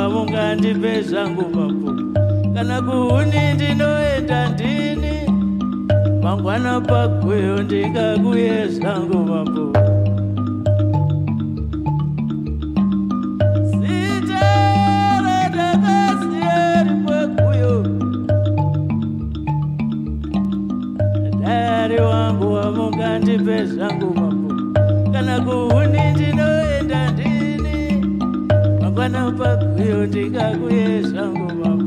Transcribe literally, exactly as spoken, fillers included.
mungandipe zvangu mambo. Kana kuhuni ndinoenda ndini, mangwana paguyo ndikakuye zvangu mambo. Sitere takasiyeri paguyo, dari wangu wamungandipe zvangu mambo. Kana kuhuni ndinoenda ndini, mangwana paguyo ndikakuye zvangu mambo.